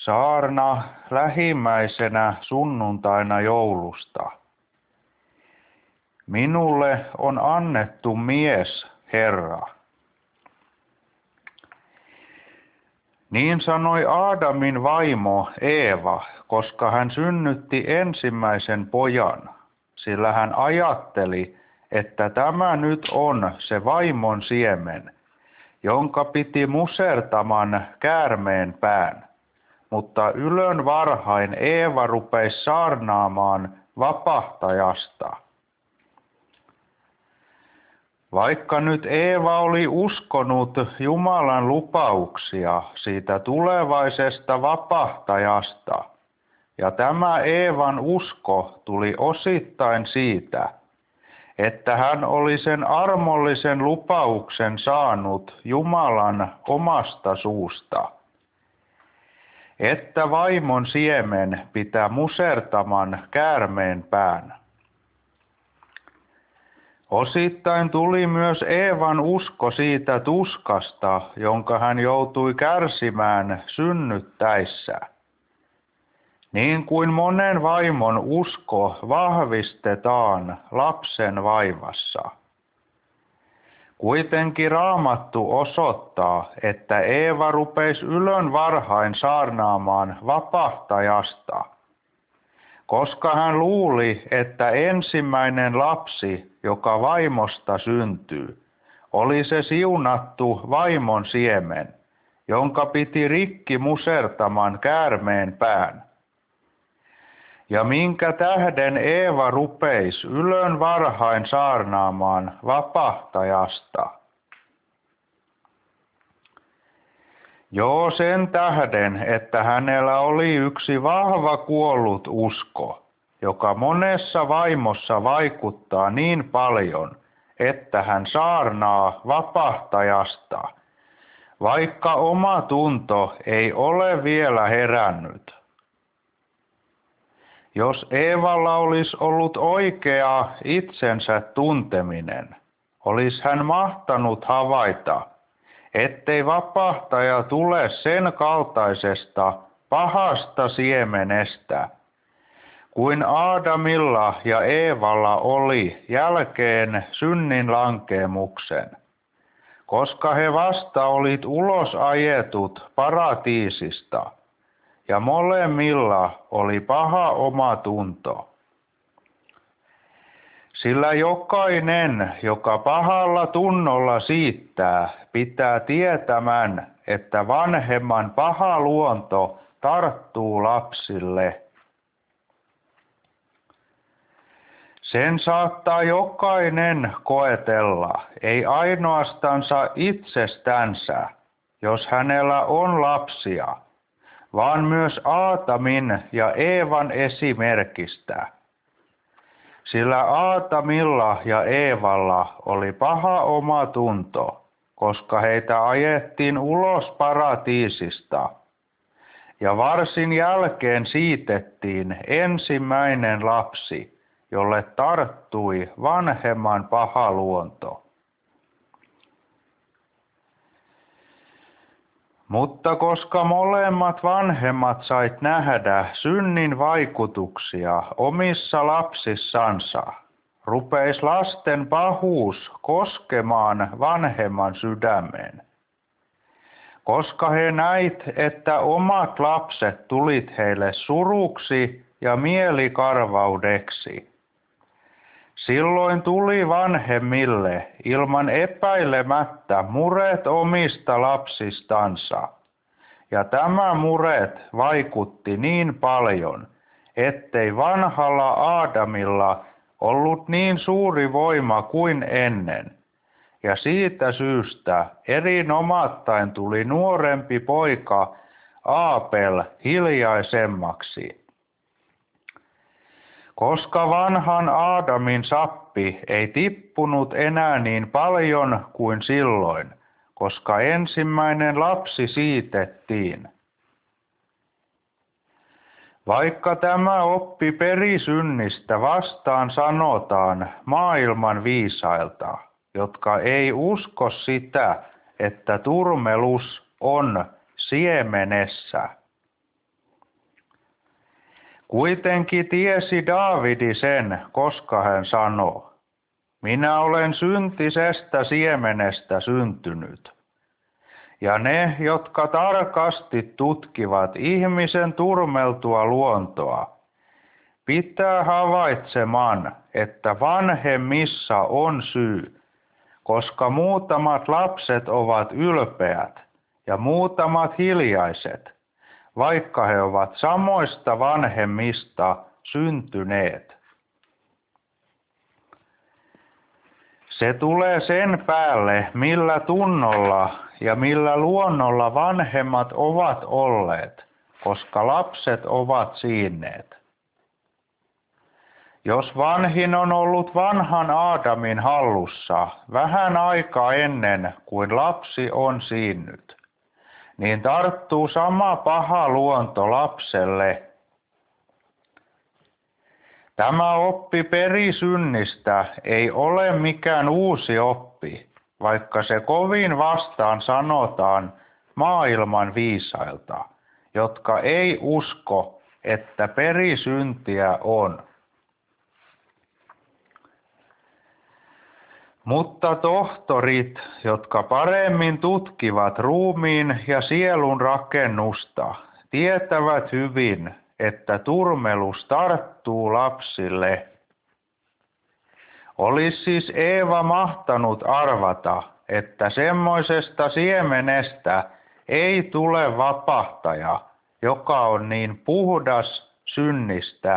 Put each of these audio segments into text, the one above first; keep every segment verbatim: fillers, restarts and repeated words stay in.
Saarna lähimmäisenä sunnuntaina joulusta. Minulle on annettu mies, Herra. Niin sanoi Aadamin vaimo Eeva, koska hän synnytti ensimmäisen pojan, sillä hän ajatteli, että tämä nyt on se vaimon siemen, jonka piti musertaman käärmeen pään. Mutta ylön varhain Eeva rupesi saarnaamaan vapahtajasta. Vaikka nyt Eeva oli uskonut Jumalan lupauksia siitä tulevaisesta vapahtajasta, ja tämä Eevan usko tuli osittain siitä, että hän oli sen armollisen lupauksen saanut Jumalan omasta suusta, että vaimon siemen pitää musertaman käärmeen pään. Osittain tuli myös Eevan usko siitä tuskasta, jonka hän joutui kärsimään synnyttäessä. Niin kuin monen vaimon usko vahvistetaan lapsen vaivassa. Kuitenkin Raamattu osoittaa, että Eeva rupesi ylön varhain saarnaamaan vapahtajasta, koska hän luuli, että ensimmäinen lapsi, joka vaimosta syntyy, oli se siunattu vaimon siemen, jonka piti rikki musertaman käärmeen pään. Ja minkä tähden Eeva rupeisi ylön varhain saarnaamaan vapahtajasta? Joo, sen tähden, että hänellä oli yksi vahva kuollut usko, joka monessa vaimossa vaikuttaa niin paljon, että hän saarnaa vapahtajasta, vaikka oma tunto ei ole vielä herännyt. Jos Eevalla olisi ollut oikea itsensä tunteminen, olisi hän mahtanut havaita, ettei vapahtaja tule sen kaltaisesta pahasta siemenestä, kuin Aadamilla ja Eevalla oli jälkeen synnin lankeemuksen, koska he vasta olit ulos ajetut paratiisista, ja molemmilla oli paha omatunto. Sillä jokainen, joka pahalla tunnolla siittää, pitää tietämän, että vanhemman paha luonto tarttuu lapsille. Sen saattaa jokainen koetella, ei ainoastansa itsestänsä, jos hänellä on lapsia, vaan myös Aatamin ja Eevan esimerkistä. Sillä Aatamilla ja Eevalla oli paha omatunto, koska heitä ajettiin ulos paratiisista, ja varsin jälkeen siitettiin ensimmäinen lapsi, jolle tarttui vanhemman paha luonto. Mutta koska molemmat vanhemmat sait nähdä synnin vaikutuksia omissa lapsissansa, rupeis lasten pahuus koskemaan vanhemman sydämeen. Koska he näit, että omat lapset tulit heille suruksi ja mielikarvaudeksi. Silloin tuli vanhemmille ilman epäilemättä muret omista lapsistansa, ja tämä muret vaikutti niin paljon, ettei vanhalla Aadamilla ollut niin suuri voima kuin ennen, ja siitä syystä erinomattain tuli nuorempi poika Aapel hiljaisemmaksi. Koska vanhan Aadamin sappi ei tippunut enää niin paljon kuin silloin, koska ensimmäinen lapsi siitettiin. Vaikka tämä oppi perisynnistä vastaan sanotaan maailman viisailta, jotka ei usko sitä, että turmelus on siemenessä. Kuitenkin tiesi Daavidi sen, koska hän sanoo, minä olen syntisestä siemenestä syntynyt. Ja ne, jotka tarkasti tutkivat ihmisen turmeltua luontoa, pitää havaitsemaan, että vanhemmissa on syy, koska muutamat lapset ovat ylpeät ja muutamat hiljaiset, vaikka he ovat samoista vanhemmista syntyneet. Se tulee sen päälle, millä tunnolla ja millä luonnolla vanhemmat ovat olleet, koska lapset ovat siinneet. Jos vanhin on ollut vanhan Aadamin hallussa vähän aikaa ennen kuin lapsi on siinnyt, niin tarttuu sama paha luonto lapselle. Tämä oppi perisynnistä ei ole mikään uusi oppi, vaikka se kovin vastaan sanotaan maailman viisailta, jotka ei usko, että perisyntiä on. Mutta tohtorit, jotka paremmin tutkivat ruumiin ja sielun rakennusta, tietävät hyvin, että turmelus tarttuu lapsille. Olisi siis Eeva mahtanut arvata, että semmoisesta siemenestä ei tule vapahtaja, joka on niin puhdas synnistä.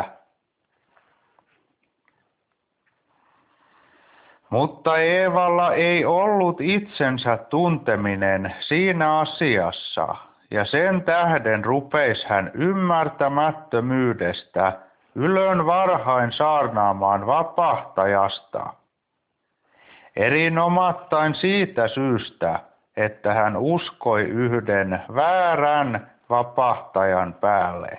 Mutta Eevalla ei ollut itsensä tunteminen siinä asiassa, ja sen tähden rupeisi hän ymmärtämättömyydestä ylön varhain saarnaamaan vapahtajasta. Erinomattain siitä syystä, että hän uskoi yhden väärän vapahtajan päälle.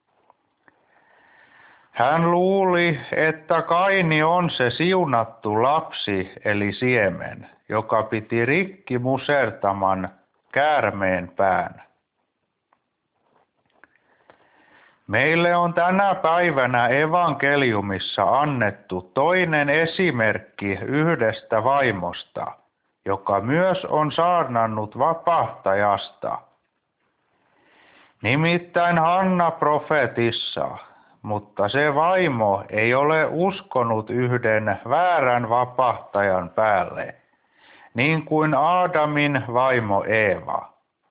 Hän luuli, että Kaini on se siunattu lapsi eli siemen, joka piti rikki musertaman käärmeen pään. Meille on tänä päivänä evankeliumissa annettu toinen esimerkki yhdestä vaimosta, joka myös on saarnannut vapahtajasta. Nimittäin Hanna profetissa, mutta se vaimo ei ole uskonut yhden väärän vapahtajan päälle, niin kuin Aadamin vaimo Eeva.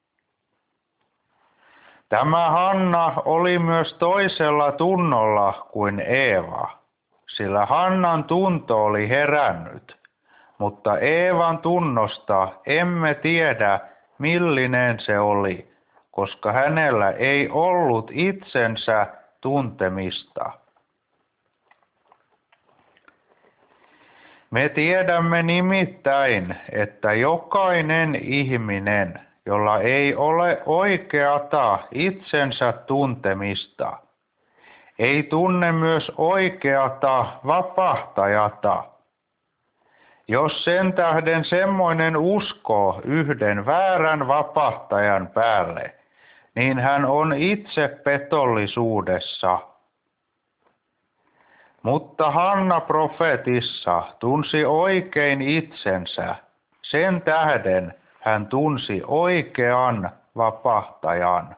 Tämä Hanna oli myös toisella tunnolla kuin Eeva, sillä Hannan tunto oli herännyt, mutta Eevan tunnosta emme tiedä, millinen se oli, koska hänellä ei ollut itsensä tuntemista. Me tiedämme nimittäin, että jokainen ihminen, jolla ei ole oikeata itsensä tuntemista, ei tunne myös oikeata vapahtajata. Jos sen tähden semmoinen uskoo yhden väärän vapahtajan päälle, niin hän on itse petollisuudessa. Mutta Hanna profetissa tunsi oikein itsensä, sen tähden hän tunsi oikean vapahtajan.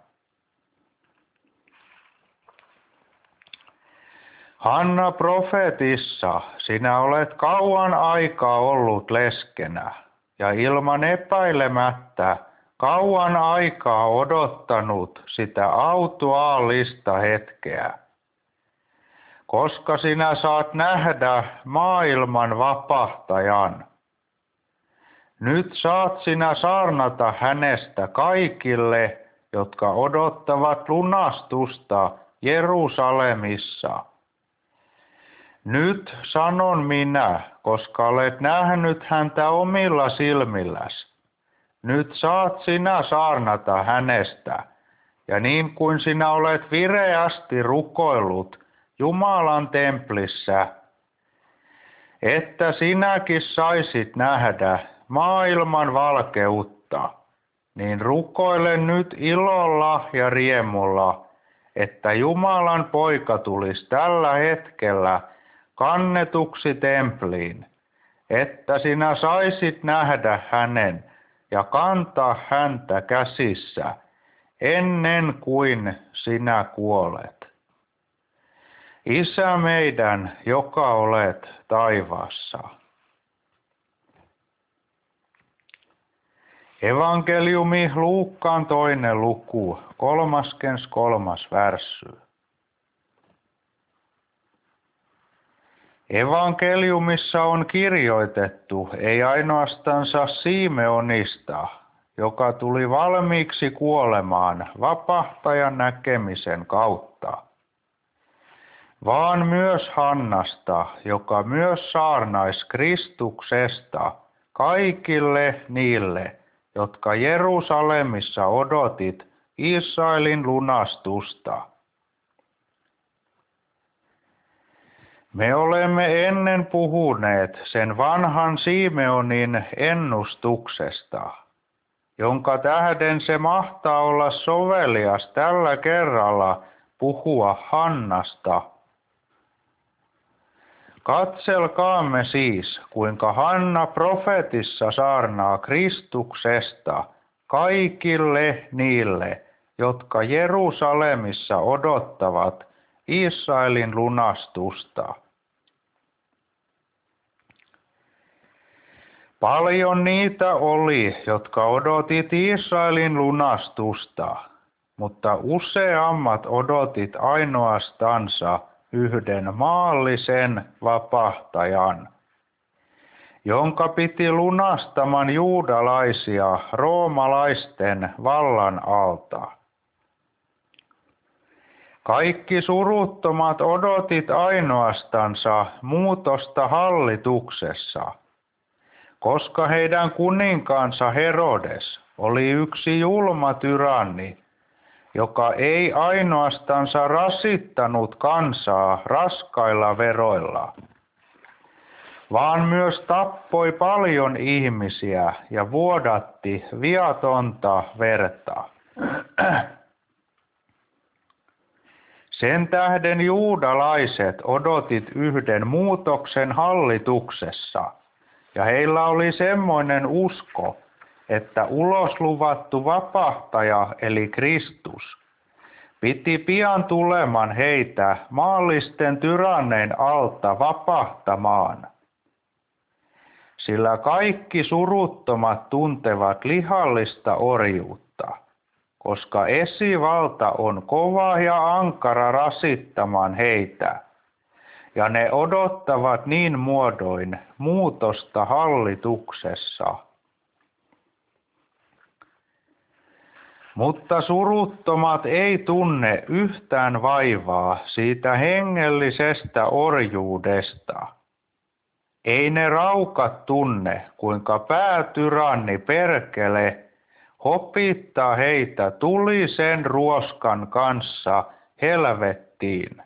Hanna profetissa, sinä olet kauan aikaa ollut leskenä ja ilman epäilemättä kauan aikaa odottanut sitä autuaallista hetkeä, koska sinä saat nähdä maailman vapahtajan. Nyt saat sinä saarnata hänestä kaikille, jotka odottavat lunastusta Jerusalemissa. Nyt sanon minä, koska olet nähnyt häntä omilla silmilläsi. Nyt saat sinä saarnata hänestä, ja niin kuin sinä olet vireästi rukoillut Jumalan templissä, että sinäkin saisit nähdä maailman valkeutta, niin rukoile nyt ilolla ja riemulla, että Jumalan poika tulisi tällä hetkellä kannetuksi templiin, että sinä saisit nähdä hänen ja kantaa häntä käsissä ennen kuin sinä kuolet. Isä meidän, joka olet taivaassa. Evankeliumi Luukkaan toinen luku, kolmaskymmeneskolmas värssy. Evankeliumissa on kirjoitettu ei ainoastansa Simeonista, joka tuli valmiiksi kuolemaan vapahtajan näkemisen kautta, vaan myös Hannasta, joka myös saarnaisi Kristuksesta kaikille niille, jotka Jerusalemissa odotit Israelin lunastusta. Me olemme ennen puhuneet sen vanhan Simeonin ennustuksesta, jonka tähden se mahtaa olla sovelias tällä kerralla puhua Hannasta. Katselkaamme siis, kuinka Hanna profetissa saarnaa Kristuksesta kaikille niille, jotka Jerusalemissa odottavat Israelin lunastusta. Paljon niitä oli, jotka odotit Israelin lunastusta, mutta useammat odotit ainoastansa yhden maallisen vapahtajan, jonka piti lunastaman juudalaisia roomalaisten vallan alta. Kaikki suruttomat odotit ainoastansa muutosta hallituksessa, koska heidän kuninkaansa Herodes oli yksi julma tyranni, joka ei ainoastansa rasittanut kansaa raskailla veroilla, vaan myös tappoi paljon ihmisiä ja vuodatti viatonta verta. Sen tähden juudalaiset odotit yhden muutoksen hallituksessa, ja heillä oli semmoinen usko, että ulosluvattu vapahtaja eli Kristus piti pian tuleman heitä maallisten tyrannein alta vapahtamaan. Sillä kaikki suruttomat tuntevat lihallista orjuutta, koska esivalta on kova ja ankara rasittamaan heitä, ja ne odottavat niin muodoin muutosta hallituksessa. Mutta suruttomat ei tunne yhtään vaivaa siitä hengellisestä orjuudesta. Ei ne raukat tunne, kuinka päätyranni perkele hopittaa heitä tulisen ruoskan kanssa helvettiin.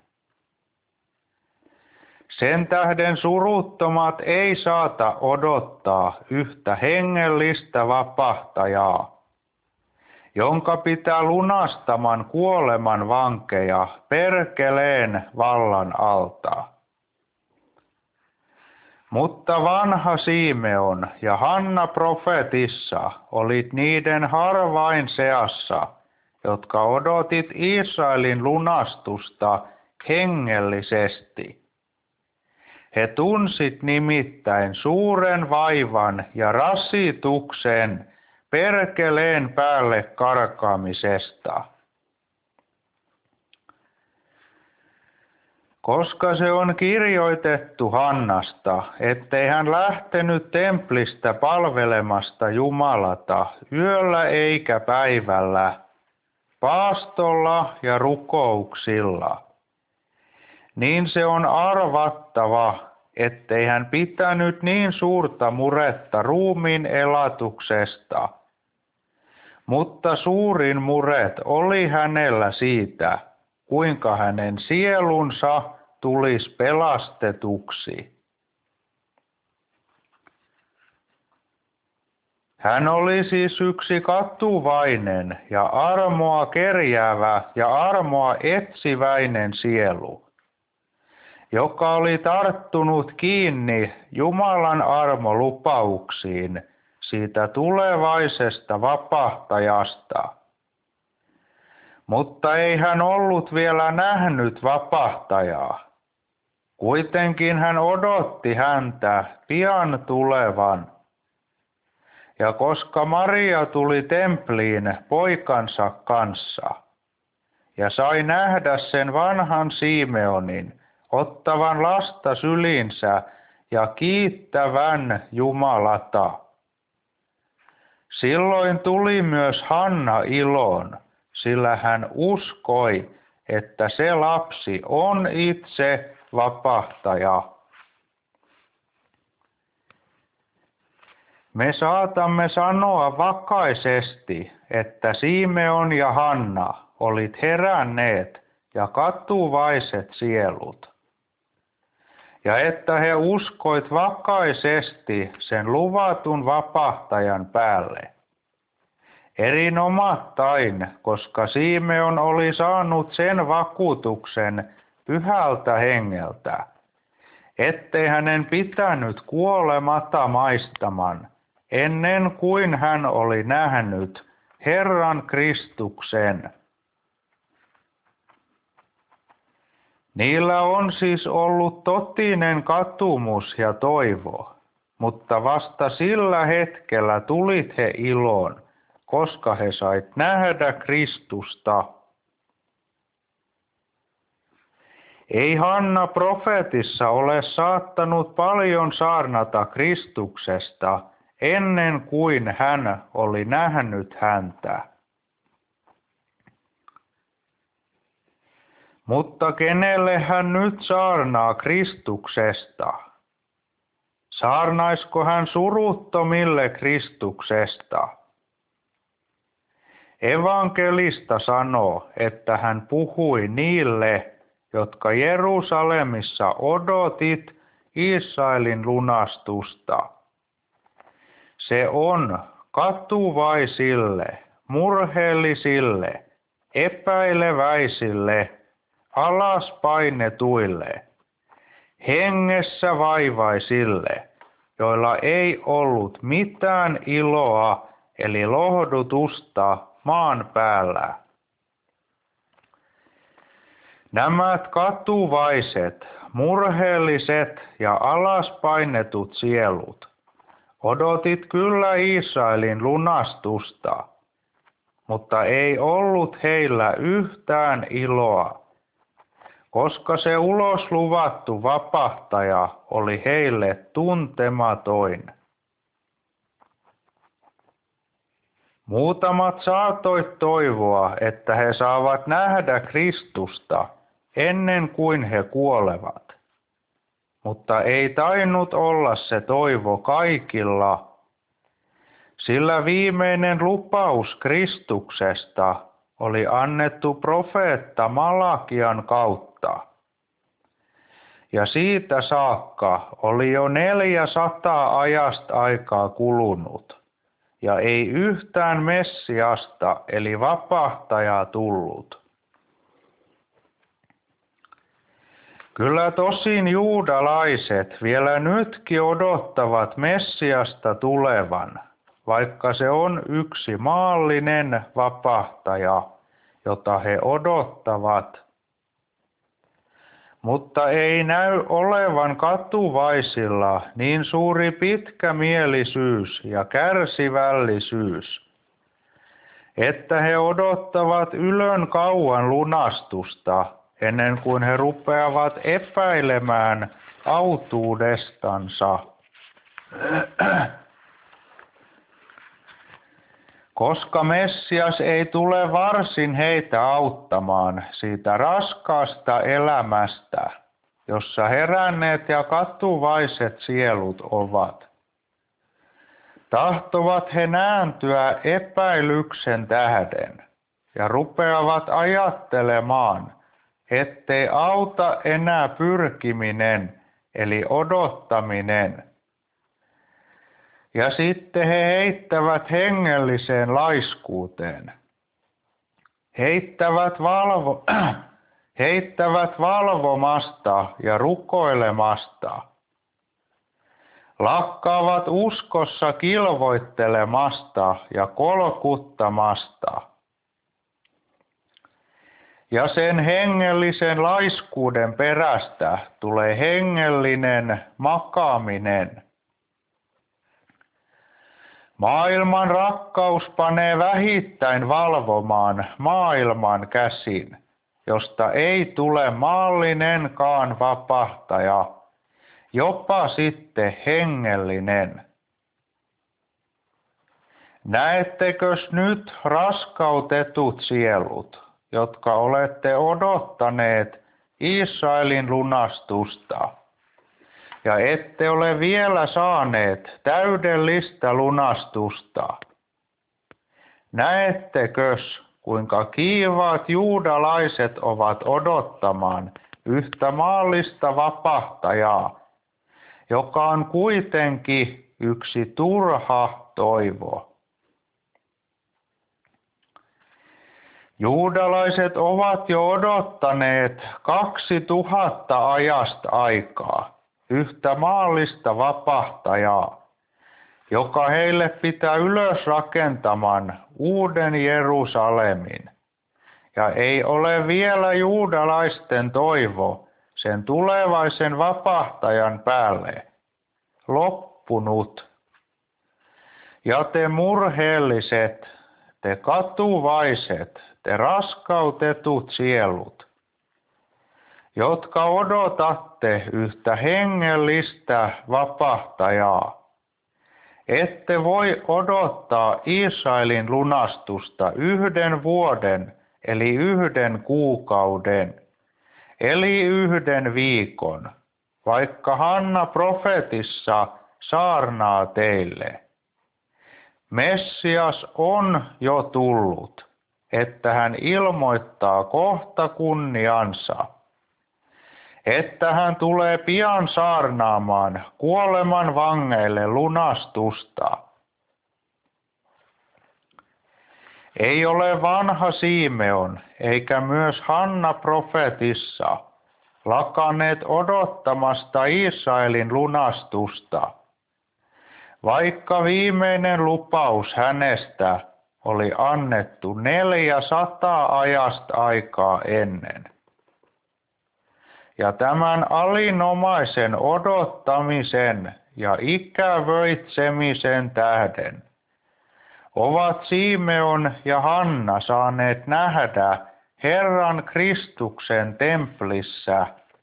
Sen tähden suruttomat ei saata odottaa yhtä hengellistä vapahtajaa, jonka pitää lunastaman kuoleman vankeja perkeleen vallan alta. Mutta vanha Simeon ja Hanna profetissa olit niiden harvain seassa, jotka odotit Israelin lunastusta hengellisesti. He tunsit nimittäin suuren vaivan ja rasituksen perkeleen päälle karkaamisesta. Koska se on kirjoitettu Hannasta, ettei hän lähtenyt templistä palvelemasta Jumalata yöllä eikä päivällä, paastolla ja rukouksilla, niin se on arvattava, ettei hän pitänyt niin suurta muretta ruumiin elatuksesta, mutta suurin muret oli hänellä siitä, kuinka hänen sielunsa tulisi pelastetuksi. Hän oli siis yksi katuvainen ja armoa kerjäävä ja armoa etsiväinen sielu, joka oli tarttunut kiinni Jumalan armolupauksiin siitä tulevaisesta vapahtajasta. Mutta ei hän ollut vielä nähnyt vapahtajaa. Kuitenkin hän odotti häntä pian tulevan. Ja koska Maria tuli templiin poikansa kanssa ja sai nähdä sen vanhan Simeonin ottavan lasta sylinsä ja kiittävän Jumalata, silloin tuli myös Hanna iloon, sillä hän uskoi, että se lapsi on itse vapahtaja. Me saatamme sanoa vakaisesti, että Simeon ja Hanna olit heränneet ja katuvaiset sielut, ja että he uskoit vakaisesti sen luvatun vapahtajan päälle. Erinomattain, koska Simeon oli saanut sen vakuutuksen pyhältä hengeltä, ettei hänen pitänyt kuolematta maistaman, ennen kuin hän oli nähnyt Herran Kristuksen. Niillä on siis ollut totinen katumus ja toivo, mutta vasta sillä hetkellä tulit he iloon, koska he sait nähdä Kristusta. Ei Hanna profeetissa ole saattanut paljon saarnata Kristuksesta ennen kuin hän oli nähnyt häntä. Mutta kenelle hän nyt saarnaa Kristuksesta? Saarnaisko hän suruttomille Kristuksesta? Evankelista sanoo, että hän puhui niille, jotka Jerusalemissa odotit Israelin lunastusta. Se on katuvaisille, murheellisille, epäileväisille, alaspainetuille, hengessä vaivaisille, joilla ei ollut mitään iloa eli lohdutusta maan päällä. Nämä katuvaiset, murheelliset ja alaspainetut sielut odotit kyllä Israelin lunastusta, mutta ei ollut heillä yhtään iloa, koska se ulos luvattu vapahtaja oli heille tuntematon. Muutamat saatoit toivoa, että he saavat nähdä Kristusta ennen kuin he kuolevat, mutta ei tainnut olla se toivo kaikilla, sillä viimeinen lupaus Kristuksesta oli annettu profeetta Malakian kautta. Ja siitä saakka oli jo neljäsataa ajasta aikaa kulunut, ja ei yhtään Messiasta eli vapahtajaa tullut. Kyllä tosin juudalaiset vielä nytkin odottavat Messiasta tulevan, vaikka se on yksi maallinen vapahtaja, jota he odottavat. Mutta ei näy olevan katuvaisilla niin suuri pitkämielisyys ja kärsivällisyys, että he odottavat ylön kauan lunastusta ennen kuin he rupeavat epäilemään autuudestansa. Koska Messias ei tule varsin heitä auttamaan siitä raskaasta elämästä, jossa heränneet ja katuvaiset sielut ovat. Tahtovat he nääntyä epäilyksen tähden ja rupeavat ajattelemaan, ettei auta enää pyrkiminen eli odottaminen. Ja sitten he heittävät hengelliseen laiskuuteen. Heittävät, valvo, heittävät valvomasta ja rukoilemasta. Lakkaavat uskossa kilvoittelemasta ja kolkuttamasta. Ja sen hengellisen laiskuuden perästä tulee hengellinen makaaminen. Maailman rakkaus panee vähittäin valvomaan maailman käsin, josta ei tule maallinenkaan vapahtaja, jopa sitten hengellinen. Näettekös nyt raskautetut sielut, jotka olette odottaneet Israelin lunastusta, ja ette ole vielä saaneet täydellistä lunastusta. Näettekös, kuinka kiivaat juudalaiset ovat odottamaan yhtä maallista vapahtajaa, joka on kuitenkin yksi turha toivo. Juudalaiset ovat jo odottaneet kaksi tuhatta ajasta aikaa yhtä maallista vapahtajaa, joka heille pitää ylös rakentamaan uuden Jerusalemin. Ja ei ole vielä juudalaisten toivo sen tulevaisen vapahtajan päälle loppunut. Ja te murheelliset, te katuvaiset, te raskautetut sielut, jotka odotatte yhtä hengellistä vapahtajaa, ette voi odottaa Israelin lunastusta yhden vuoden, eli yhden kuukauden, eli yhden viikon, vaikka Hanna profetissa saarnaa teille. Messias on jo tullut, että hän ilmoittaa kohta kunniansa, että hän tulee pian saarnaamaan kuoleman vangeille lunastusta. Ei ole vanha Simeon eikä myös Hanna profetissa lakanneet odottamasta Israelin lunastusta, vaikka viimeinen lupaus hänestä oli annettu neljäsataa ajasta aikaa ennen. Ja tämän alinomaisen odottamisen ja ikävöitsemisen tähden ovat Simeon ja Hanna saaneet nähdä Herran Kristuksen templissä.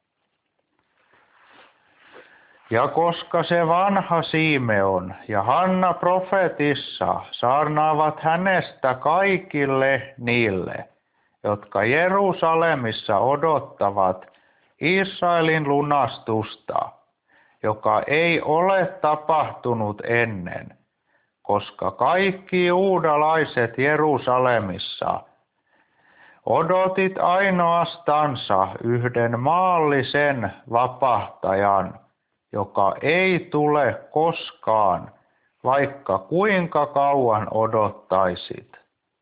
Ja koska se vanha Simeon ja Hanna profetissa saarnaavat hänestä kaikille niille, jotka Jerusalemissa odottavat Israelin lunastusta, joka ei ole tapahtunut ennen, koska kaikki juudalaiset Jerusalemissa odotit ainoastansa yhden maallisen vapahtajan, joka ei tule koskaan, vaikka kuinka kauan odottaisit.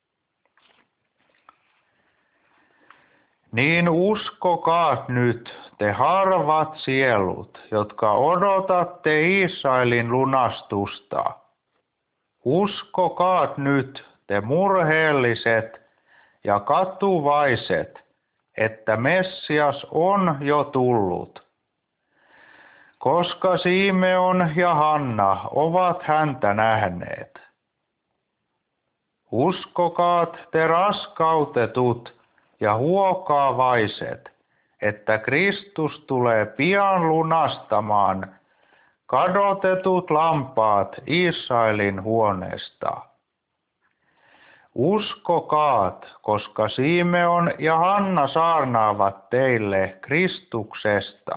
Niin uskokaa nyt, te harvat sielut, jotka odotatte Israelin lunastusta. Uskokaa nyt, te murheelliset ja katuvaiset, että Messias on jo tullut. Koska Simeon ja Hanna ovat häntä nähneet. Uskokaat te raskautetut ja huokaavaiset, että Kristus tulee pian lunastamaan kadotetut lampaat Israelin huoneesta. Uskokaat, koska Simeon ja Hanna saarnaavat teille Kristuksesta,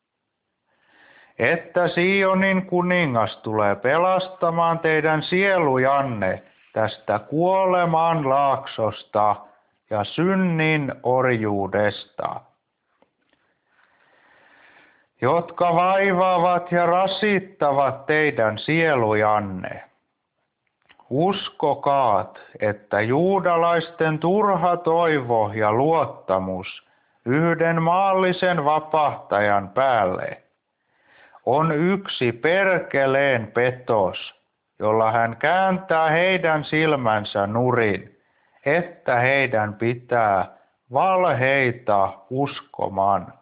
että Sionin kuningas tulee pelastamaan teidän sielujanne tästä kuoleman laaksosta ja synnin orjuudesta. jotka vaivaavat ja rasittavat teidän sielujanne. Uskokaat, että juudalaisten turha toivo ja luottamus yhden maallisen vapahtajan päälle on yksi perkeleen petos, jolla hän kääntää heidän silmänsä nurin, että heidän pitää valheita uskomaan.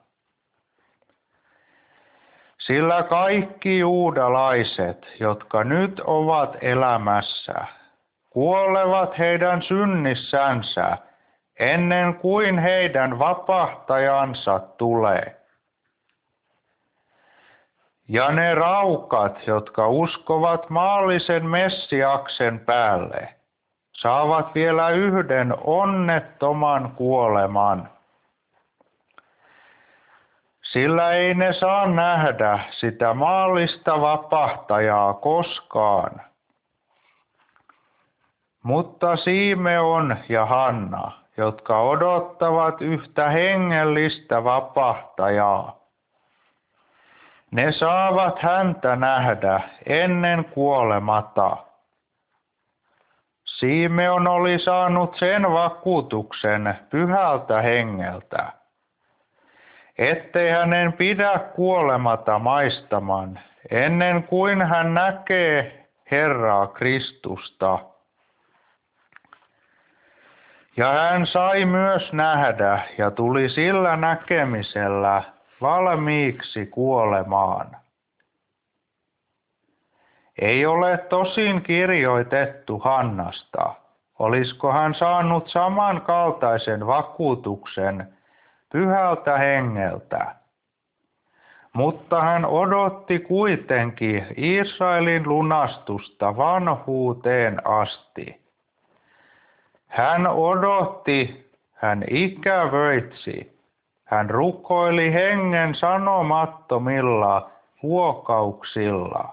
Sillä kaikki juudalaiset, jotka nyt ovat elämässä, kuolevat heidän synnissänsä ennen kuin heidän vapahtajansa tulee. Ja ne raukat, jotka uskovat maallisen Messiaksen päälle, saavat vielä yhden onnettoman kuoleman. Sillä ei ne saa nähdä sitä maallista vapahtajaa koskaan. Mutta Simeon ja Hanna, jotka odottavat yhtä hengellistä vapahtajaa, ne saavat häntä nähdä ennen kuolemata. Simeon oli saanut sen vakuutuksen Pyhältä Hengeltä, ettei hänen pidä kuolemata maistamaan ennen kuin hän näkee Herraa Kristusta. Ja hän sai myös nähdä ja tuli sillä näkemisellä valmiiksi kuolemaan. Ei ole tosin kirjoitettu Hannasta, olisiko hän saanut samankaltaisen vakuutuksen Pyhältä Hengeltä. Mutta hän odotti kuitenkin Israelin lunastusta vanhuuteen asti. Hän odotti, hän ikävöitsi, hän rukoili hengen sanomattomilla huokauksilla.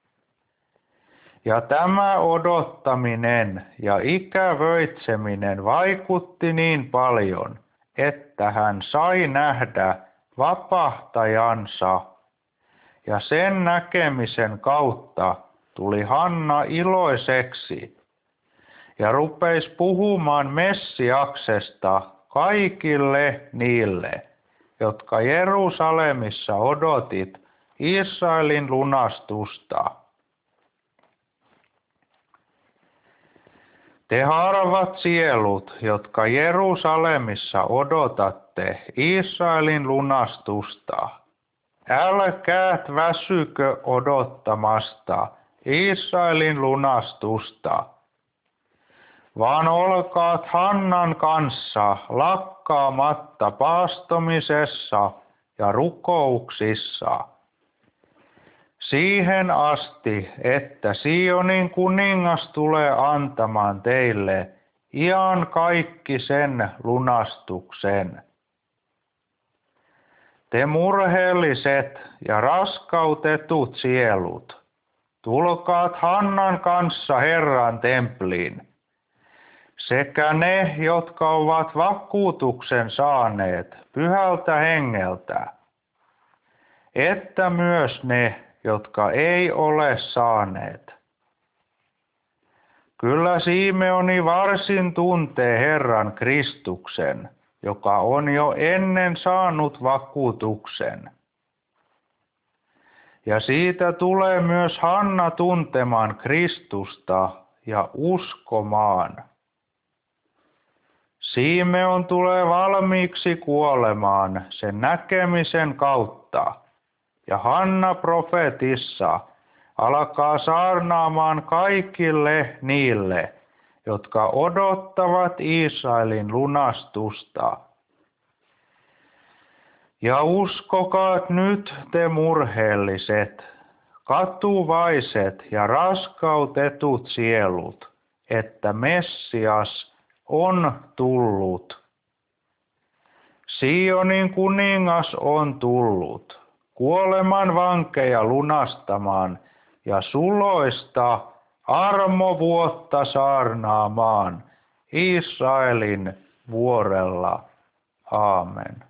Ja tämä odottaminen ja ikävöitseminen vaikutti niin paljon, että hän sai nähdä vapahtajansa, ja sen näkemisen kautta tuli Hanna iloiseksi ja rupeisi puhumaan Messiaksesta kaikille niille, jotka Jerusalemissa odotit Israelin lunastusta. Te harvat sielut, jotka Jerusalemissa odotatte Israelin lunastusta, älkäät väsykö odottamasta Israelin lunastusta, vaan olkaat Hannan kanssa lakkaamatta paastomisessa ja rukouksissa, siihen asti, että Sionin kuningas tulee antamaan teille ian kaikki sen lunastuksen. Te murheelliset ja raskautetut sielut, tulkaat Hannan kanssa Herran templiin, sekä ne, jotka ovat vakuutuksen saaneet Pyhältä Hengeltä, että myös ne, jotka ei ole saaneet. Kyllä Simeoni varsin tuntee Herran Kristuksen, joka on jo ennen saanut vakuutuksen. Ja siitä tulee myös Hanna tuntemaan Kristusta ja uskomaan. Simeon tulee valmiiksi kuolemaan sen näkemisen kautta, ja Hanna profetissa alkaa saarnaamaan kaikille niille, jotka odottavat Israelin lunastusta. Ja uskokaat nyt te murheelliset, katuvaiset ja raskautetut sielut, että Messias on tullut. Sionin kuningas on tullut kuoleman vankeja lunastamaan ja suloista armovuotta saarnaamaan Israelin vuorella. Aamen.